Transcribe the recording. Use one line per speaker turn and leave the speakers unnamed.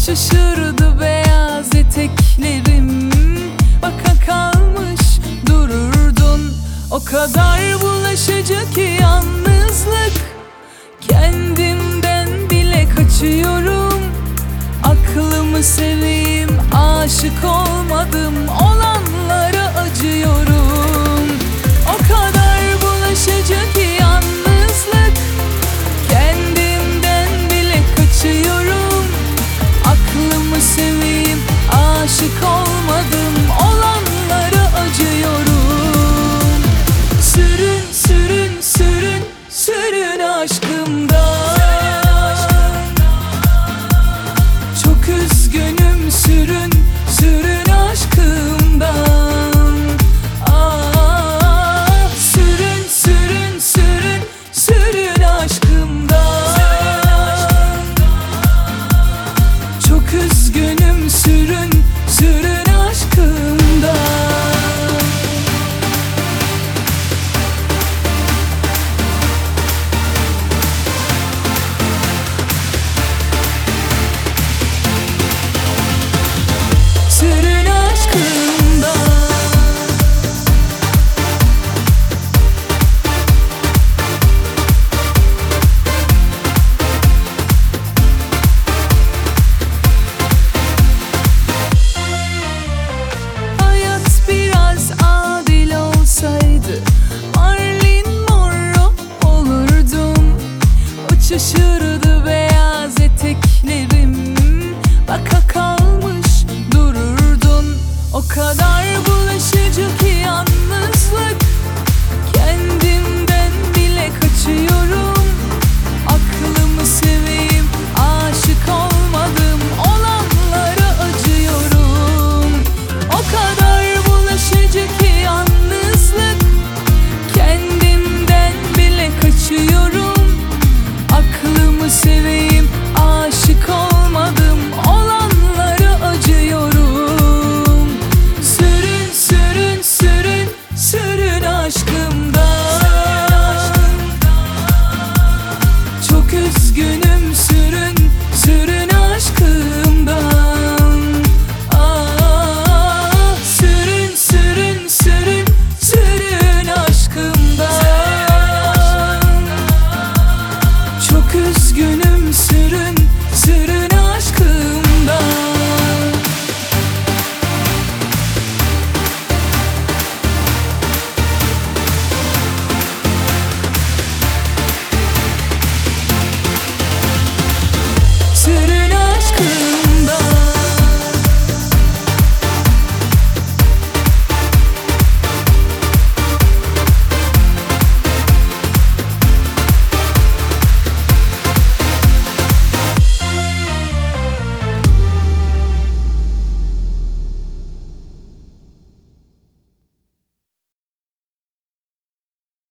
Uçuşurdu beyaz eteklerim, baka kalmış dururdun. O kadar bulaşıcı ki yalnızlık, kendimden bile kaçıyorum. Aklımı seveyim, aşık olmadım, olanlara acıyorum. O kadar bulaşıcı ki yalnızlık, kendimden bile kaçıyorum. Aklımı seveyim, aşık olmadım, olanlara acıyorum. Sürün, sürün, sürün, sürün aşkımdan. Çok üzgünüm, sürün, sürün aşkımdan. Ah, sürün, sürün, sürün, sürün aşkımdan. Çok üzgünüm, sürün, sürün aşkımdan. Sürün aşkımdan. Hayat biraz adil olsaydı, Marilyn Monroe olurdum. Uçuşurdu beyaz eteklerim, baka kalmış dururdun. O kadar bulaşıcı ki yalnızlık,